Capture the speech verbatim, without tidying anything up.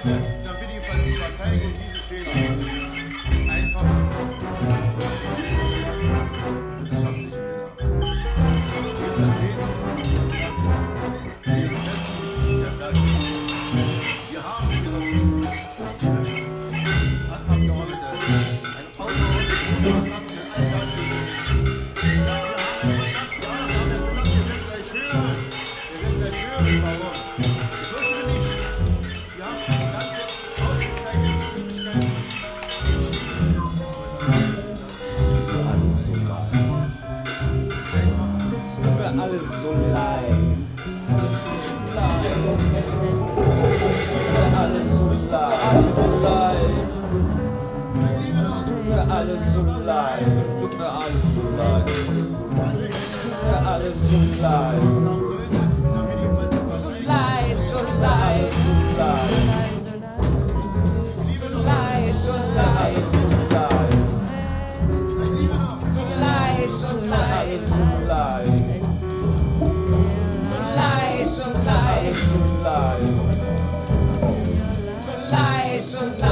dann bitte ich die Partei um diese Fehler einfach wissenschaftliche Wir haben in dieser Abgeordnete ein außerordentliches alles so leid. Alles so leid. Alles so leid. Es tut mir alles so leid. Es tut mir alles so leid. Es tut mir alles so leid. So leid, so leid, so leid. So leid, so leid, so leid. So leid, so leid, so leid. So light, so light, so light, so light.